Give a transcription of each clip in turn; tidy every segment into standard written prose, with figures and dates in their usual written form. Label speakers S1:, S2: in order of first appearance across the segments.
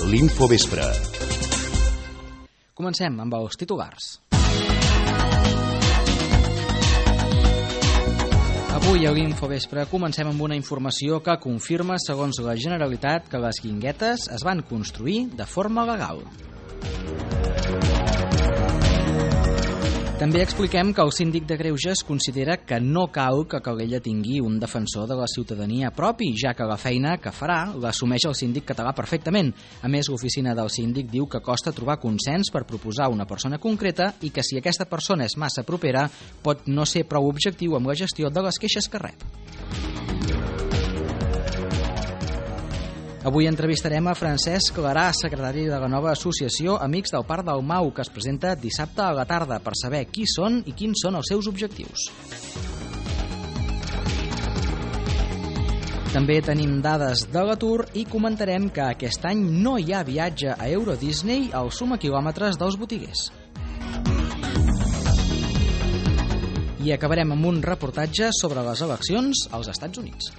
S1: l'Infovespre.
S2: Comencem amb els titulars. Avui a l'Infovespre comencem amb una informació que confirma, segons la Generalitat, que les guinguetes es van construir de forma legal. També expliquem que el síndic de Greuges considera que no cal que Calella tingui un defensor de la ciutadania propi, ja que la feina que farà l'assumeix el síndic català perfectament. A més, l'oficina del síndic diu que costa trobar consens per proposar una persona concreta i que si aquesta persona és massa propera pot no ser prou objectiu amb la gestió de les queixes que rep. Avui entrevistarem a Francesc Larà, secretari de la nova associació Amics del Parc del Mau, que es presenta dissabte a la tarda, per saber qui són i quins són els seus objectius. També tenim dades de l'atur i comentarem que aquest any no hi ha viatge a Euro Disney al sumaquilòmetres dels botiguers. I acabarem amb un reportatge sobre les eleccions als Estats Units.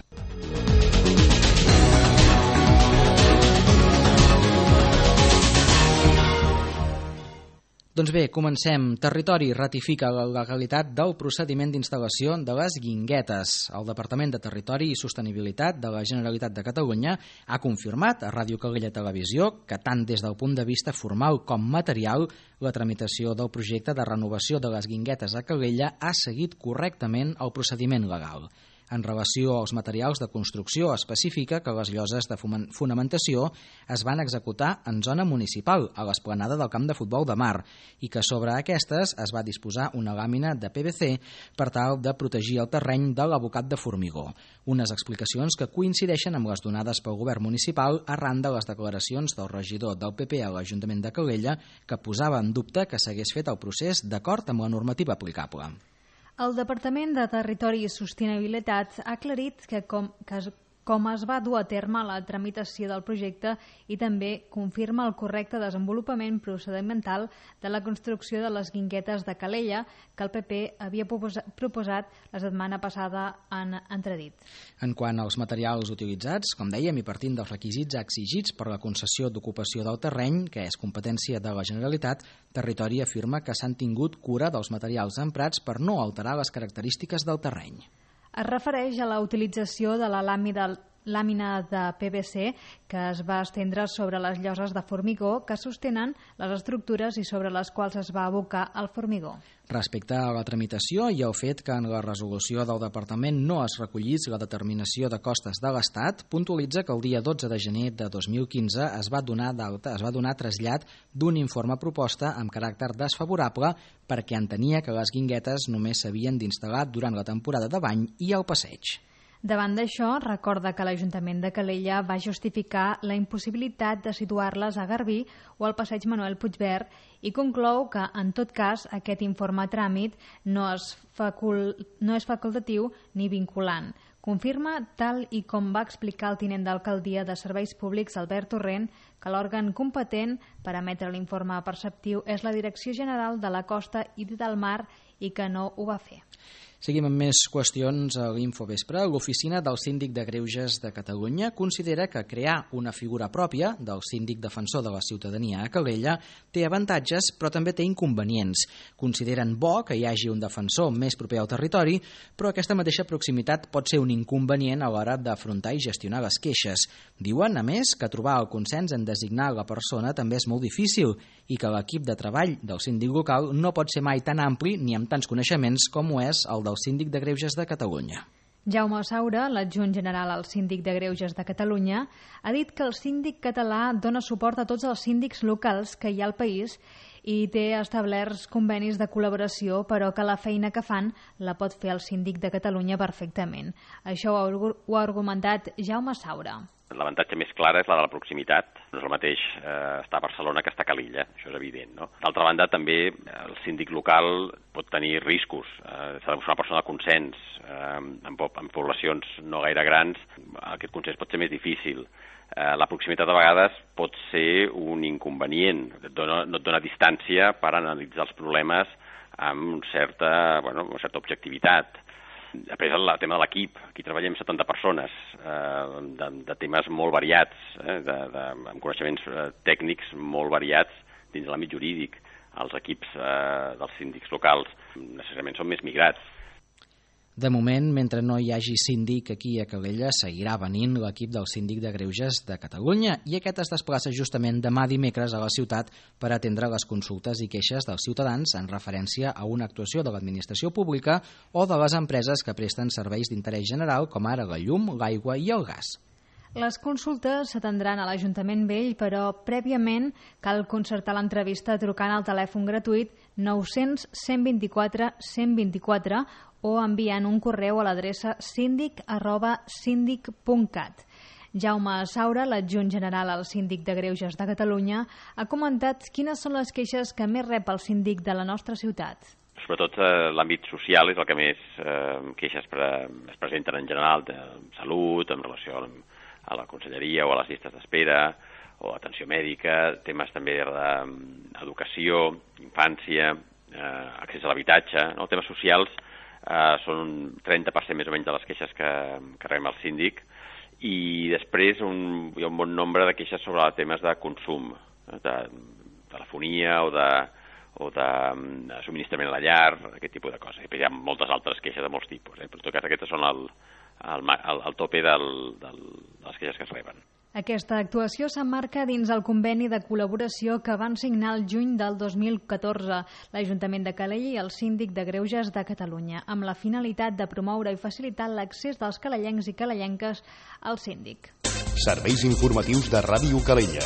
S2: Doncs bé, comencem. Territori ratifica la legalitat del procediment d'instal·lació de les guinguetes. El Departament de Territori i Sostenibilitat de la Generalitat de Catalunya ha confirmat a Ràdio Calella Televisió que tant des del punt de vista formal com material la tramitació del projecte de renovació de les guinguetes a Calella ha seguit correctament el procediment legal. En relació als materials de construcció, especifica que les lloses de fonamentació es van executar en zona municipal, a l'esplanada del camp de futbol de Mar, i que sobre aquestes es va disposar una làmina de PVC per tal de protegir el terreny de l'abocat de formigó. Unes explicacions que coincideixen amb les donades pel govern municipal arran de les declaracions del regidor del PP a l'Ajuntament de Calella, que posava en dubte que s'hagués fet el procés d'acord amb la normativa aplicable.
S3: El Departament de Territori i Sostenibilitat ha aclarit que com es va dur a terme la tramitació del projecte i també confirma el correcte desenvolupament procedimental de la construcció de les guinguetes de Calella que el PP havia proposat la setmana passada en entredit.
S2: En quant als materials utilitzats, com dèiem, i partint dels requisits exigits per la concessió d'ocupació del terreny, que és competència de la Generalitat, Territori afirma que s'han tingut cura dels materials emprats per no alterar les característiques del terreny.
S3: Es refereix a la utilització de la làmina de PVC que es va estendre sobre les lloses de formigó que sostenen les estructures i sobre les quals es va abocar el formigó.
S2: Respecte a la tramitació i el fet que en la resolució del Departament no es recollís la determinació de costes de l'Estat, puntualitza que el dia 12 de gener de 2015 es va donar trasllat d'un informe proposta amb caràcter desfavorable perquè entenia que les guinguetes només s'havien d'instal·lar durant la temporada de bany i el passeig.
S3: Davant d'això, recorda que l'Ajuntament de Calella va justificar la impossibilitat de situar-les a Garbí o al passeig Manuel Puigverd i conclou que, en tot cas, aquest informe a tràmit no és facultatiu ni vinculant. Confirma, tal i com va explicar el tinent d'alcaldia de Serveis Públics, Albert Torrent, que l'òrgan competent per emetre l'informe preceptiu és la Direcció General de la Costa i del Mar i que no ho va fer.
S2: Seguim amb més qüestions a l'Infovespre. L'Oficina del Síndic de Greuges de Catalunya considera que crear una figura pròpia del síndic defensor de la ciutadania a Calella té avantatges, però també té inconvenients. Consideren bo que hi hagi un defensor més proper al territori, però aquesta mateixa proximitat pot ser un inconvenient a l'hora d'afrontar i gestionar les queixes. Diuen, a més, que trobar el consens en designar la persona també és molt difícil i que l'equip de treball del síndic local no pot ser mai tan ampli ni amb tants coneixements com ho és el del Síndic de Greuges de Catalunya.
S3: Jaume Saura, l'adjunt general al Síndic de Greuges de Catalunya, ha dit que el síndic català dona suport a tots els síndics locals que hi ha al país i té establerts convenis de col·laboració, però que la feina que fan la pot fer el Síndic de Catalunya perfectament. Això ho ha argumentat Jaume Saura.
S4: L'avantatge més clar és la de la proximitat. No és el mateix estar a Barcelona que estar a Calella, això és evident, no? D'altra banda, també el síndic local pot tenir riscos. S'ha de buscar una persona de consens. En poblacions no gaire grans, aquest consens pot ser més difícil. La proximitat a vegades pot ser un inconvenient. No et dona distància per analitzar els problemes amb certa objectivitat. Després el tema de l'equip, aquí treballem 70 persones, de temes molt variats, amb coneixements tècnics molt variats dins de l'àmbit jurídic. Els equips dels síndics locals necessàriament són més migrats.
S2: De moment, mentre no hi hagi síndic aquí a Calella, seguirà venint l'equip del síndic de Greuges de Catalunya i aquest es desplaça justament demà dimecres a la ciutat per atendre les consultes i queixes dels ciutadans en referència a una actuació de l'administració pública o de les empreses que presten serveis d'interès general com ara la llum, l'aigua i el gas.
S3: Les consultes s'atendran a l'Ajuntament Vell, però prèviament cal concertar l'entrevista trucant al telèfon gratuït 900 124 124 o enviant un correu a l'adreça sindic@sindic.cat. Jaume Saura, l'adjunt general al síndic de Greuges de Catalunya, ha comentat quines són les queixes que més rep el síndic de la nostra ciutat.
S4: Sobretot l'àmbit social és el que més queixes es presenten en general, de salut, en relació a la conselleria o a les llistes d'espera, o atenció mèdica, temes també d'educació, infància, accés a l'habitatge, no? Temes socials són un 30% més o menys de les queixes que rebem al síndic, i després hi ha un bon nombre de queixes sobre temes de consum, de telefonia o de subministrament a la llar, aquest tipus de coses. Hi ha moltes altres queixes de molts tipus, però en tot cas aquestes són el tope de les queixes que es reben.
S3: Aquesta actuació s'emmarca dins el conveni de col·laboració que van signar el juny del 2014 l'Ajuntament de Calella i el Síndic de Greuges de Catalunya, amb la finalitat de promoure i facilitar l'accés dels calellencs i calellenques al síndic.
S1: Serveis informatius de Ràdio Calella.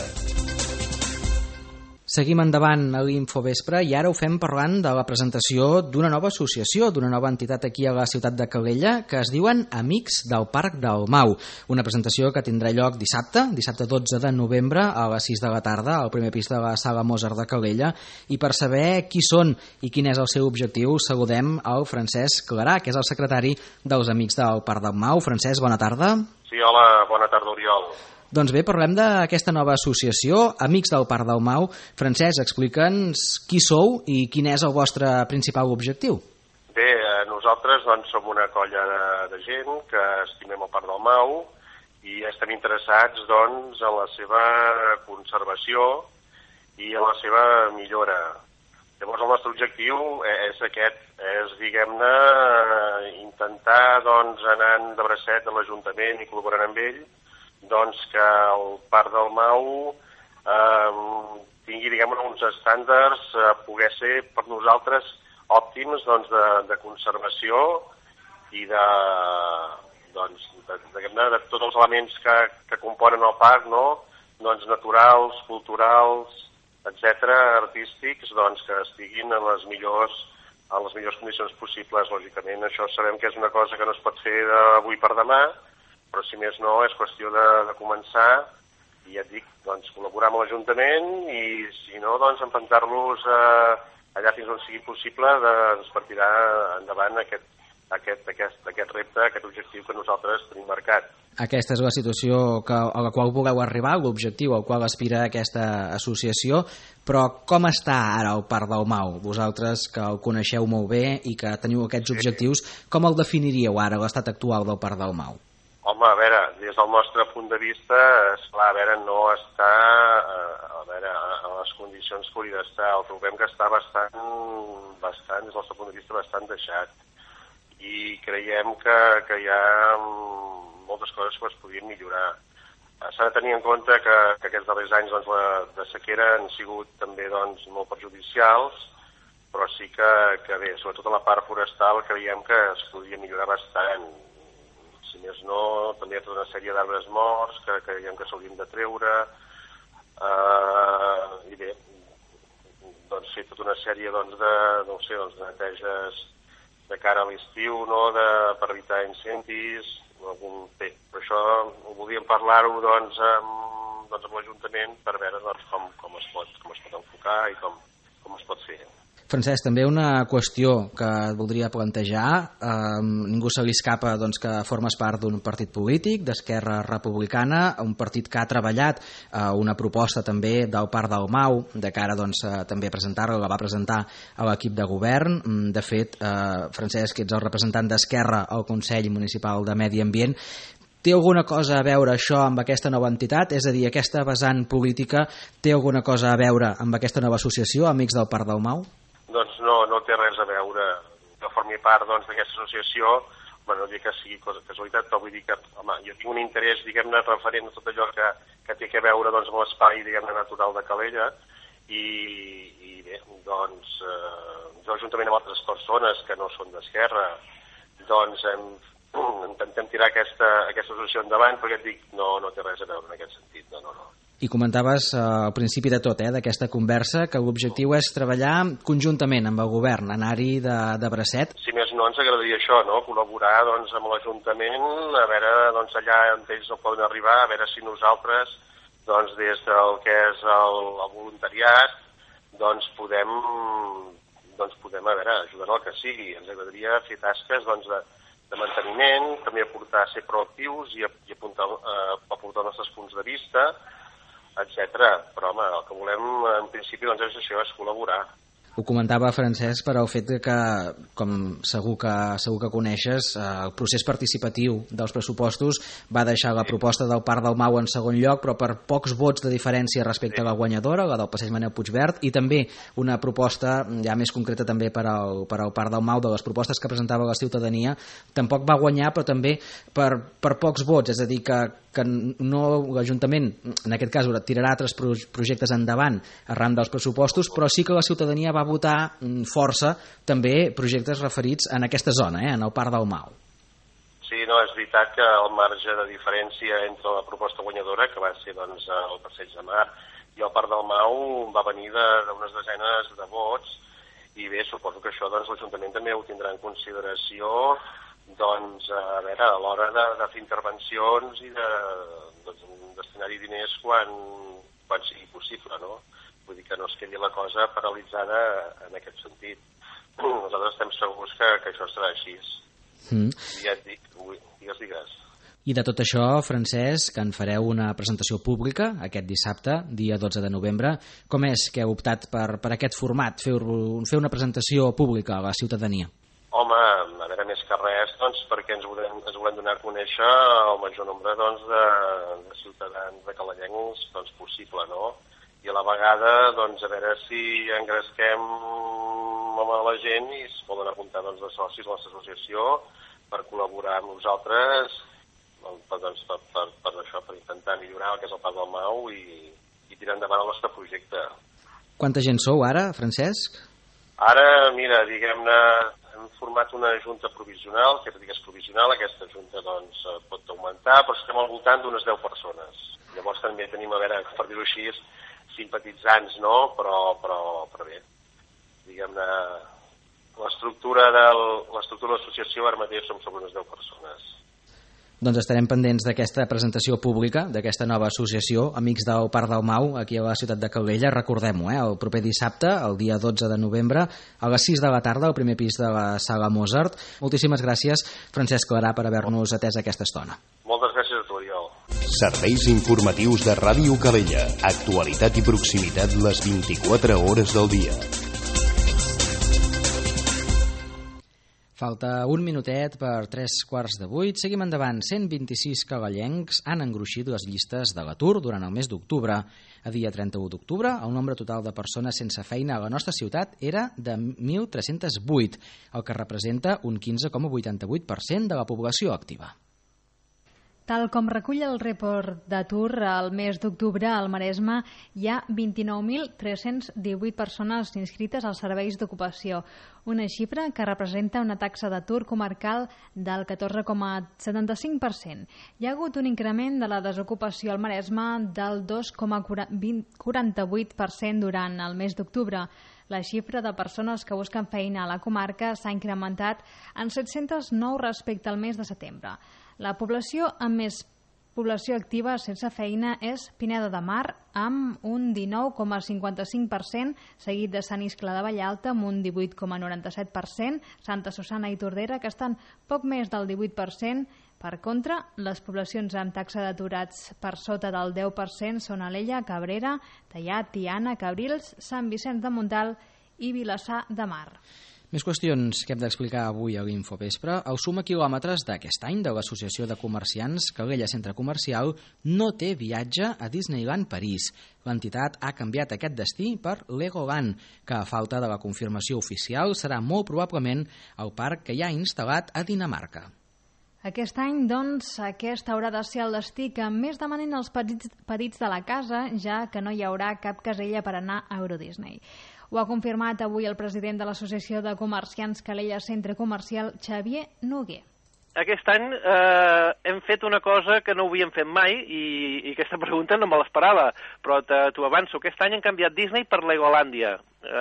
S2: Seguim endavant a l'Infovespre i ara ho fem parlant de la presentació d'una nova associació, d'una nova entitat aquí a la ciutat de Calella, que es diuen Amics del Parc del Mau. Una presentació que tindrà lloc dissabte 12 de novembre a les 6 de la tarda al primer pis de la Sala Mozart de Calella. I per saber qui són i quin és el seu objectiu, saludem el Francesc Clarà, que és el secretari dels Amics del Parc del Mau. Francesc, bona tarda.
S5: Sí, hola, bona tarda, Oriol.
S2: Doncs bé, parlem d'aquesta nova associació, Amics del Parc del Mau. Francesc, explica'ns qui sou i quin és el vostre principal objectiu.
S5: Bé, nosaltres som una colla de gent que estimem el Parc del Mau i estem interessats en la seva conservació i en la seva millora. Llavors el nostre objectiu és aquest, és, diguem-ne, intentar anar de bracet de l'Ajuntament i col·laborant amb ell, que el Parc del Mau tingui, diguem-ne, uns estàndards a poder ser per nosaltres òptims de conservació i de tots els elements que componen el parc, no? Naturals, culturals, etc., artístics, que estiguin en les millors condicions possibles. Lògicament, això sabem que és una cosa que no es pot fer d'avui per demà, però si més no és qüestió de començar i ja et dic, col·laborar amb l'Ajuntament i si no, empentar-los allà fins on sigui possible per tirar endavant aquest repte, aquest objectiu que nosaltres tenim marcat.
S2: Aquesta és la situació a la qual voleu arribar, l'objectiu al qual aspira aquesta associació, però com està ara el Parc del Mau? Vosaltres que el coneixeu molt bé i que teniu aquests objectius, com el definiríeu ara, l'estat actual del Parc del Mau?
S5: Home, a veure, des del nostre punt de vista, esclar, no està a les condicions que hauria d'estar. El trobem que està bastant, des del nostre punt de vista, bastant deixat. I creiem que hi ha moltes coses que es podrien millorar. S'ha de tenir en compte que aquests darrers anys de sequera han sigut també molt perjudicials, però sí que bé, sobretot a la part forestal creiem que es podria millorar bastant. Si més no, també hi ha tota una sèrie d'arbres morts que creiem que s'haurien de treure i bé, fer tota una sèrie de neteges de cara a l'estiu, per evitar incendis. Bé, per això volíem parlar-ho amb l'Ajuntament per veure com es pot enfocar i com es pot fer.
S2: Francesc, també una qüestió que et voldria plantejar. Ningú se li escapa doncs, que formes part d'un partit polític, d'Esquerra Republicana, un partit que ha treballat una proposta també del Parc del Mau, de cara doncs, també a presentar-la, la va presentar a l'equip de govern. De fet, Francesc, ets el representant d'Esquerra al Consell Municipal de Medi Ambient. Té alguna cosa a veure això amb aquesta nova entitat? És a dir, aquesta vessant política té alguna cosa a veure amb aquesta nova associació, Amics del Parc del Mau?
S5: Doncs no té res a veure. Jo formi part d'aquesta associació, no dic que sigui casualitat, però vull dir que jo tinc un interès, diguem-ne, referent a tot allò que té a veure amb l'espai, diguem-ne, natural de Calella, i bé, doncs, jo juntament amb altres persones que no són d'Esquerra, doncs intentem tirar aquesta associació endavant, perquè et dic, no té res a veure en aquest sentit, no.
S2: I comentaves al principi de tot, d'aquesta conversa, que l'objectiu és treballar conjuntament amb el govern, anar-hi de bracet.
S5: Si més no, ens agradaria això, no? Col·laborar doncs, amb l'Ajuntament, a veure doncs, allà on ells no poden arribar, a veure si nosaltres, doncs, des del que és el voluntariat, doncs podem a veure, ajudar el que sigui. Ens agradaria fer tasques doncs, de manteniment, també ser proactius i aportar els nostres punts de vista, etcètera. Però, home, el que volem, en principi, doncs, és això, és col·laborar.
S2: Ho comentava Francesc per al fet que, com segur que coneixes, el procés participatiu dels pressupostos va deixar la proposta del Parc del Mau en segon lloc, però per pocs vots de diferència respecte a la guanyadora, la del Passeig Manel Puigverd, i també una proposta ja més concreta també per al Parc del Mau, de les propostes que presentava la ciutadania, tampoc va guanyar, però també per pocs vots, és a dir, que no l'Ajuntament, en aquest cas, tirarà altres projectes endavant arran dels pressupostos, però sí que la ciutadania va votar força també projectes referits en aquesta zona, en el Parc del Mau.
S5: Sí, no, és veritat que el marge de diferència entre la proposta guanyadora, que va ser doncs, el Passeig de Mar, i el Parc del Mau va venir d'unes desenes de vots, i bé, suposo que això doncs, l'Ajuntament també ho tindrà en consideració doncs, a veure, a l'hora de fer intervencions i de destinar-hi diners quan sigui possible, no? Vull dir que no es quedi la cosa paralitzada en aquest sentit. Nosaltres estem segurs que això serà així. Ja et dic, digues.
S2: I de tot això, Francesc, que en fareu una presentació pública aquest dissabte, dia 12 de novembre. Com és que heu optat per aquest format, fer una presentació pública a la ciutadania?
S5: Home, a veure, més que res, doncs, perquè ens volem donar a conèixer el major nombre doncs, de ciutadans de calellencs doncs, possible, no? I a la vegada, doncs, a veure si engresquem amb la gent i es poden apuntar doncs, de socis a la nostra associació per col·laborar amb nosaltres doncs, per intentar millorar el que és el Parc del Mau i tirar endavant el nostre projecte.
S2: Quanta gent sou ara, Francesc?
S5: Ara, mira, diguem-ne, hem format una junta provisional, que és provisional, aquesta junta doncs, pot augmentar, però estem al voltant d'unes 10 persones. Llavors també tenim, a veure, per dir-ho així, simpatitzants, no? Però bé, diguem-ne, l'estructura de l'associació ara mateix som sobre unes 10 persones.
S2: Doncs estarem pendents d'aquesta presentació pública, d'aquesta nova associació, Amics del Parc del Mau, aquí a la ciutat de Calella. Recordem-ho, el proper dissabte, el dia 12 de novembre, a les 6 de la tarda, al primer pis de la Sala Mozart. Moltíssimes gràcies, Francesc Clarà, per haver-nos atès aquesta estona.
S5: Moltes gràcies a tu, Oriol.
S1: Serveis informatius de Ràdio Calella. Actualitat i proximitat les 24 hores del dia.
S2: Falta un minutet per 7:45. Seguim endavant. 126 calellencs han engruixit les llistes de l'atur durant el mes d'octubre. A dia 31 d'octubre, el nombre total de persones sense feina a la nostra ciutat era de 1.308, el que representa un 15,88% de la població activa.
S3: Tal com recull el report d'atur, al mes d'octubre al Maresme hi ha 29.318 persones inscrites als serveis d'ocupació, una xifra que representa una taxa d'atur comarcal del 14,75%. Hi ha hagut un increment de la desocupació al Maresme del 2,48% durant el mes d'octubre. La xifra de persones que busquen feina a la comarca s'ha incrementat en 709 respecte al mes de setembre. La població amb més població activa sense feina és Pineda de Mar, amb un 19,55%, seguit de Sant Iscle de Vallalta, amb un 18,97%, Santa Susana i Tordera, que estan poc més del 18%. Per contra, les poblacions amb taxa d'aturats per sota del 10% són Alella, Cabrera, Teià, Tiana, Cabrils, Sant Vicenç de Montalt i Vilassar de Mar.
S2: Més qüestions que hem d'explicar avui a l'Infovespre. El suma quilòmetres d'aquest any de l'Associació de Comerciants Calella Centre Comercial no té viatge a Disneyland París. L'entitat ha canviat aquest destí per Legoland, que a falta de la confirmació oficial serà molt probablement el parc que hi ha instal·lat a Dinamarca.
S3: Aquest any, doncs, aquest haurà de ser el destí que més demanen els petits de la casa, ja que no hi haurà cap casella per anar a Eurodisney. Ho ha confirmat avui el president de l'Associació de Comerciants Calella Centre Comercial, Xavier Noguer.
S6: Aquest any hem fet una cosa que no havíem fet mai i aquesta pregunta no me l'esperava, però t'ho avanço. Aquest any han canviat Disney per Legolàndia.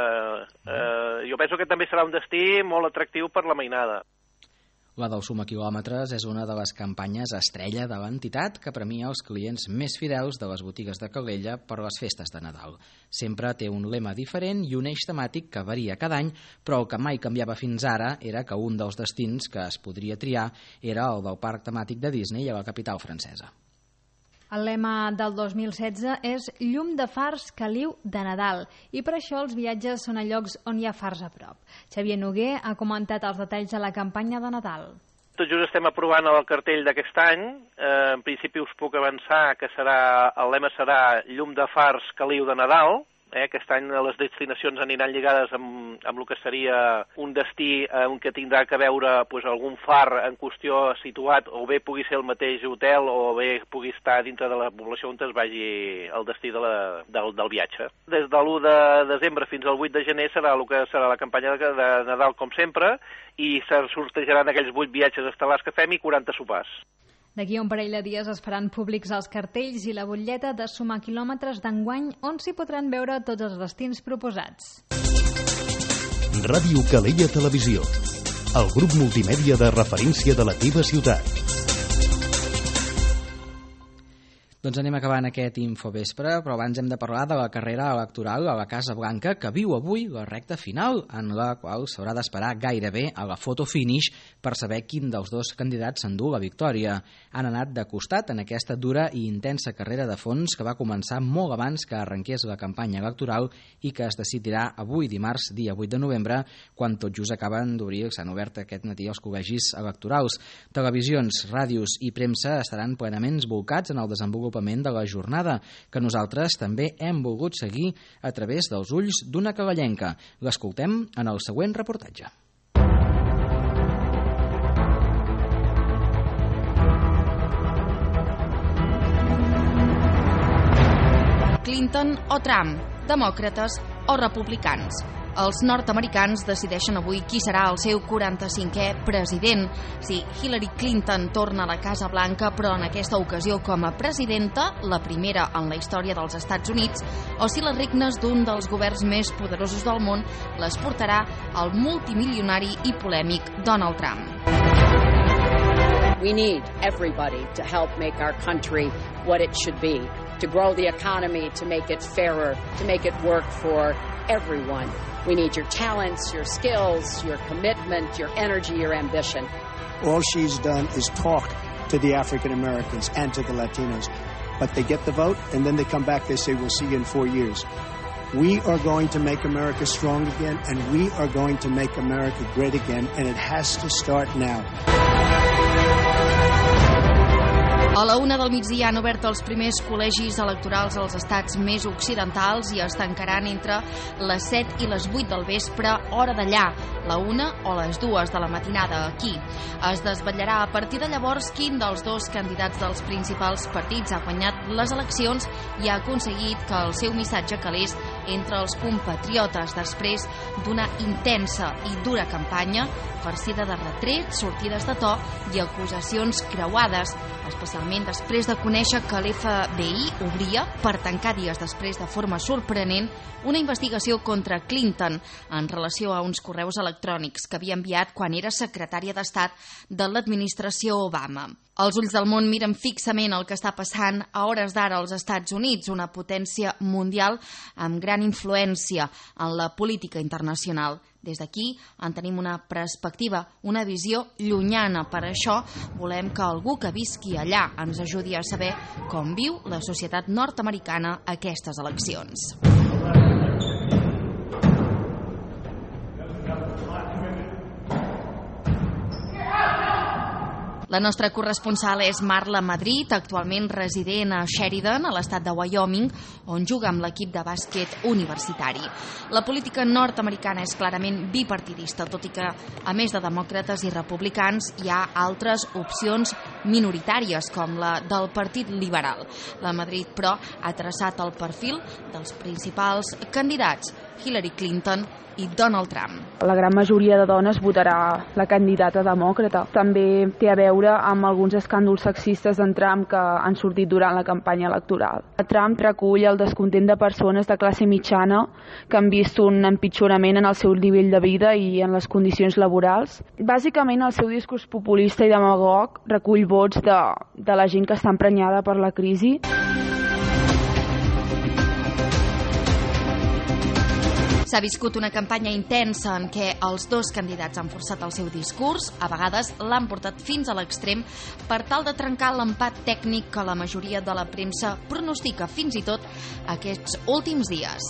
S6: Jo penso que també serà un destí molt atractiu per la mainada.
S2: La del suma quilòmetres és una de les campanyes estrella de l'entitat que premia els clients més fidels de les botigues de Calella per les festes de Nadal. Sempre té un lema diferent i un eix temàtic que varia cada any, però el que mai canviava fins ara era que un dels destins que es podria triar era el del parc temàtic de Disney a la capital francesa.
S3: El lema del 2016 és Llum de fars caliu de Nadal i per això els viatges són a llocs on hi ha fars a prop. Xavier Noguer ha comentat els detalls de la campanya de Nadal.
S6: Tot just estem aprovant el cartell d'aquest any. En principi us puc avançar que el lema serà Llum de fars caliu de Nadal. Aquest any les destinacions aniran lligades amb el que seria un destí en què tindrà que veure algun far en qüestió situat, o bé pugui ser el mateix hotel o bé pugui estar dintre de la població on es vagi el destí del viatge. Des de l'1 de desembre fins al 8 de gener serà el que serà la campanya de Nadal com sempre i se sortejaran aquells 8 viatges estel·lars que fem i 40 sopars.
S3: D'aquí a un parell de dies es faran públics els cartells i la butlleta de sumar quilòmetres d'enguany on s'hi podran veure tots els destins proposats.
S1: Ràdio Calella Televisió, el grup multimèdia de referència de la teva ciutat.
S2: Doncs anem acabant aquest Infovespre, però abans hem de parlar de la carrera electoral a la Casa Blanca, que viu avui la recta final, en la qual s'haurà d'esperar gairebé a la foto finish per saber quin dels dos candidats s'endú la victòria. Han anat de costat en aquesta dura i intensa carrera de fons que va començar molt abans que arrenqués la campanya electoral i que es decidirà avui, dimarts, dia 8 de novembre, quan tot just acaben d'obrir, s'han obert aquest matí els col·legis electorals. Televisions, ràdios i premsa estaran plenament volcats en el desenvolupament de la jornada, que nosaltres també hem volgut seguir a través dels ulls d'una calellenca. L'escoltem en el següent reportatge.
S7: Clinton o Trump, demòcrates o republicans. Els nord-americans decideixen avui qui serà el seu 45è president. Sí, Hillary Clinton torna a la Casa Blanca, però en aquesta ocasió com a presidenta, la primera en la història dels Estats Units, o si les regnes d'un dels governs més poderosos del món les portarà el multimilionari i polèmic Donald Trump.
S8: We need everybody to help make our country what it should be, to grow the economy, to make it fairer, to make it work for everyone. We need your talents, your skills, your commitment, your energy, your ambition.
S9: All she's done is talk to the African Americans and to the Latinos. But they get the vote, and then they come back, they say, we'll see you in 4 years. We are going to make America strong again, and we are going to make America great again, and it has to start now.
S7: A la 1 del migdia han obert els primers col·legis electorals als estats més occidentals i es tancaran entre les 7 i les 8 del vespre, hora d'allà, la 1 o les 2 de la matinada aquí. Es desvetllarà a partir de llavors quin dels dos candidats dels principals partits ha guanyat les eleccions i ha aconseguit que el seu missatge calés entre els compatriotes després d'una intensa i dura campanya farcida de retrets, sortides de to i acusacions creuades, especialment després de conèixer que l'FBI obria, per tancar dies després de forma sorprenent, una investigació contra Clinton en relació a uns correus electrònics que havia enviat quan era secretària d'Estat de l'administració Obama. Els ulls del món miren fixament el que està passant a hores d'ara als Estats Units, una potència mundial amb gran influència en la política internacional. Des d'aquí en tenim una perspectiva, una visió llunyana. Per això volem que algú que visqui allà ens ajudi a saber com viu la societat nord-americana aquestes eleccions. La nostra corresponsal és Marla Madrid, actualment resident a Sheridan, a l'estat de Wyoming, on juga amb l'equip de bàsquet universitari. La política nord-americana és clarament bipartidista, tot i que, a més de demòcrates i republicans, hi ha altres opcions minoritàries, com la del Partit Liberal. La Madrid, però, ha traçat el perfil dels principals candidats, Hillary Clinton i Donald Trump.
S10: La gran majoria de dones votarà la candidata demòcrata. També té a veure amb alguns escàndols sexistes d'en Trump que han sortit durant la campanya electoral. Trump recull el descontent de persones de classe mitjana que han vist un empitjorament en el seu nivell de vida i en les condicions laborals. Bàsicament, el seu discurs populista i demagog recull vots de la gent que està emprenyada per la crisi.
S7: S'ha viscut una campanya intensa en què els dos candidats han forçat el seu discurs, a vegades l'han portat fins a l'extrem per tal de trencar l'empat tècnic que la majoria de la premsa pronostica fins i tot aquests últims dies.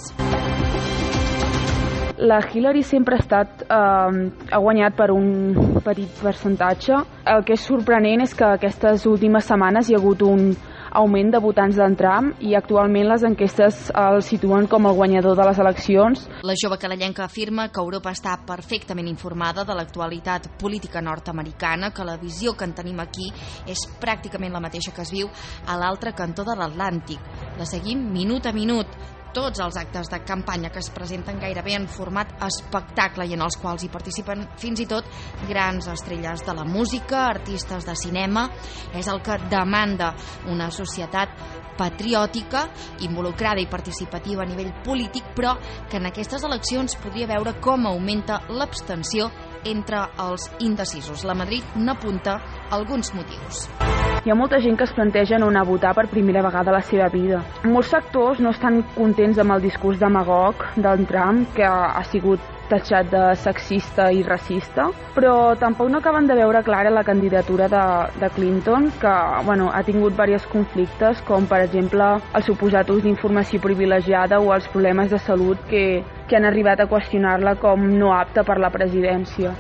S10: La Hillary sempre ha guanyat per un petit percentatge. El que és sorprenent és que aquestes últimes setmanes hi ha hagut un augment de votants d'en Trump i actualment les enquestes el situen com el guanyador de les eleccions.
S7: La jove canadenca afirma que Europa està perfectament informada de l'actualitat política nord-americana, que la visió que en tenim aquí és pràcticament la mateixa que es viu a l'altre cantó de l'Atlàntic. La seguim minut a minut. Tots els actes de campanya que es presenten gairebé en format espectacle i en els quals hi participen fins i tot grans estrelles de la música, artistes de cinema. És el que demanda una societat patriòtica, involucrada i participativa a nivell polític, però que en aquestes eleccions podria veure com augmenta l'abstenció entre els indecisos. La Madrid n'apunta alguns motius.
S10: Hi ha molta gent que es planteja no anar a votar per primera vegada a la seva vida. Molts sectors no estan contents amb el discurs demagog d'en Trump, que ha sigut tatxat de sexista i racista, però tampoc no acaben de veure clara la candidatura de Clinton, que ha tingut diversos conflictes, com per exemple el suposat ús d'informació privilegiada o els problemes de salut que han arribat a qüestionar-la com no apta per la presidència.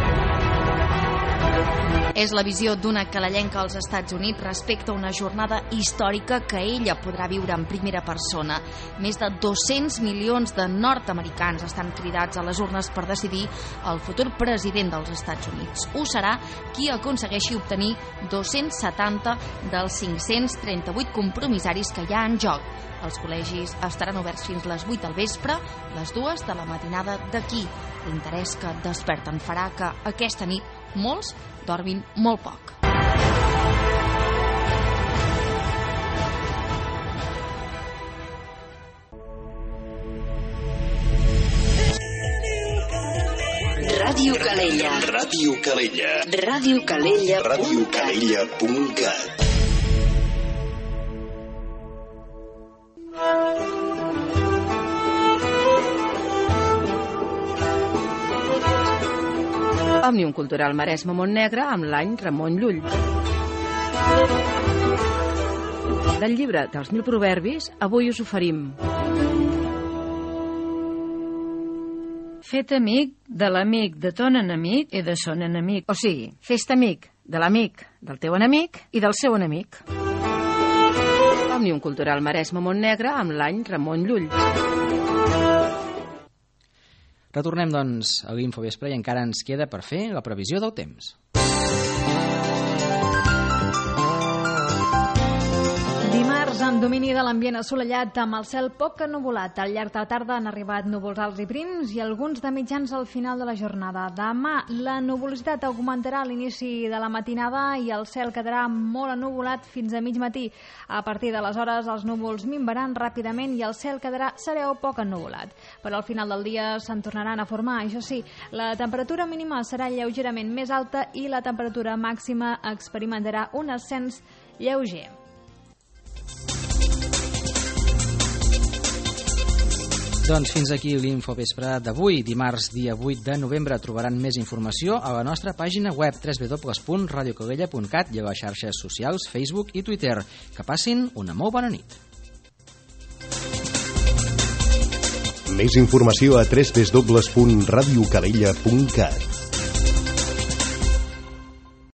S7: És la visió d'una canadenca als Estats Units respecte a una jornada històrica que ella podrà viure en primera persona. Més de 200 milions de nord-americans estan cridats a les urnes per decidir el futur president dels Estats Units. Ho serà qui aconsegueixi obtenir 270 dels 538 compromissaris que hi ha en joc. Els col·legis estaran oberts fins les 8 del vespre, les 2 de la matinada d'aquí. L'interès que desperten farà que aquesta nit molts dormin molt poc.
S11: Ràdio Calella.
S1: Ràdio Calella.
S11: Ràdio Calella.
S1: radiocalella.cat.
S12: Òmnium Cultural Maresme Montnegre amb l'any Ramon Llull. Del llibre dels 1000 proverbis, avui us oferim
S13: Fet amic de l'amic de ton enemic i de son enemic.
S12: O sigui, fes-te amic de l'amic del teu enemic i del seu enemic. Òmnium Cultural Maresme Montnegre amb l'any Ramon Llull.
S2: Retornem, doncs, a l'Infovespre i encara ens queda per fer la previsió del temps.
S3: Dimarts amb domini de l'ambient assolellat amb el cel poc ennuvolat. Al llarg de la tarda han arribat núvols alts i prims i alguns de mitjans al final de la jornada. Demà la nuvolositat augmentarà a l'inici de la matinada i el cel quedarà molt ennuvolat fins a mig matí. A partir de les hores els núvols minvaran ràpidament i el cel quedarà serè o poc ennuvolat. Per al final del dia se'n tornaran a formar. Això sí, la temperatura mínima serà lleugerament més alta i la temperatura màxima experimentarà un ascens lleuger.
S2: Doncs fins aquí l'Infovespre d'avui. Dimarts, dia 8 de novembre, trobaran més informació a la nostra pàgina web www.radiocalella.cat i a les xarxes socials Facebook i Twitter. Que passin una molt bona nit.
S1: Més informació a www.radiocalella.cat.